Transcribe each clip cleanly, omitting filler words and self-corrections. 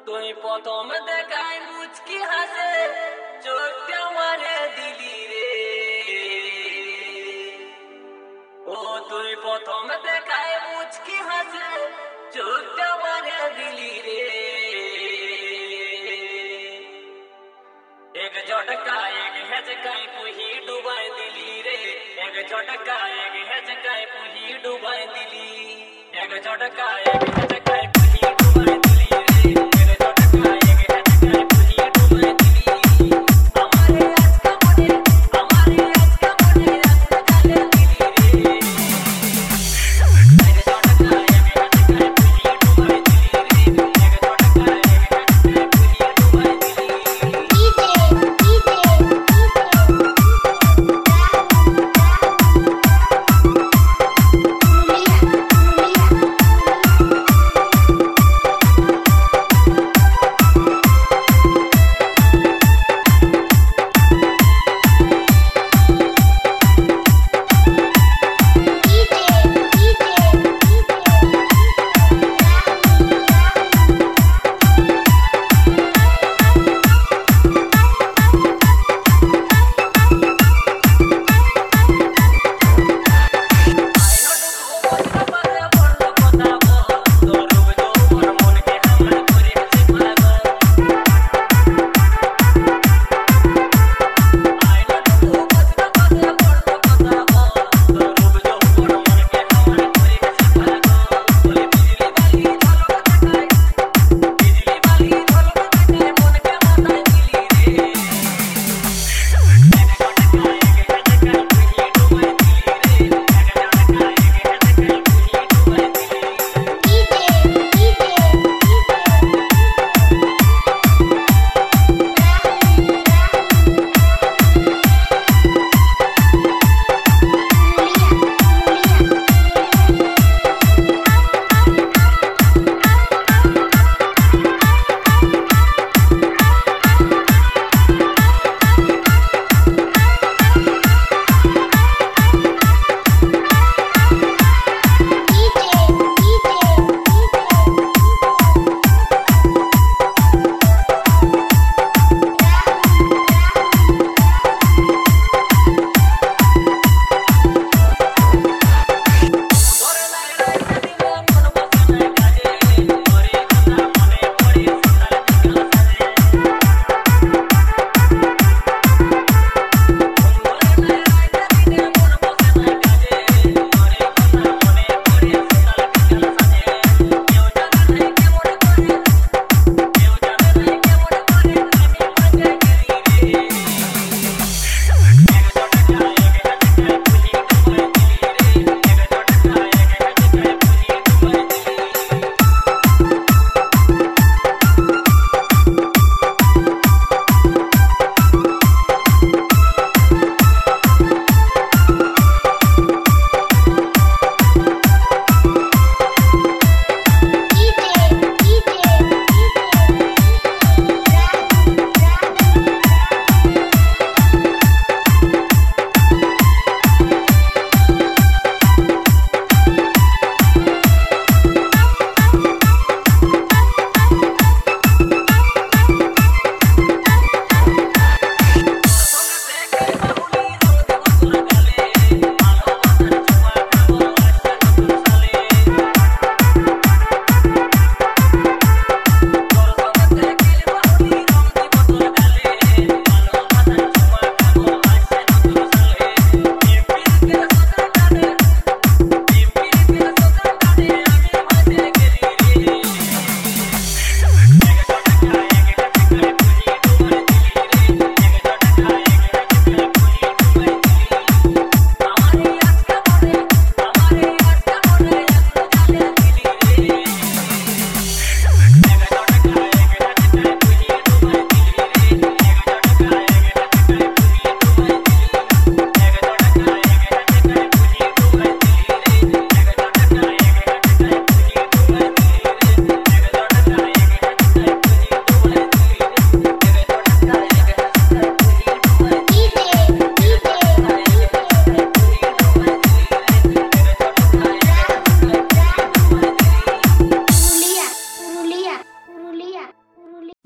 তুই প্রথম দেখায় মুচকি হাসে চোখটা মারে দিলি রে। ও তুই প্রথম দেখায় মুচকি হাসে চোখটা মারে দিলি রে। एक झटका एक हेचकाय पुही डुबाय दिली रे। एक झटका एक हेचकाय पुही डुबाय दिली। एक झटका एक हेचकाय पुही डुबाय दिली रे। एक झटका एक हेचकाय पुही डुबाय दिली। हमारे आज का मोने रास्ता डाले दिली रे। एक झटका एक हेचकाय पुही डुबाय दिली रे। एक झटका एक हेचकाय पुही डुबाय दिली।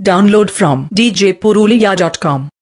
Download from djpurulia.com.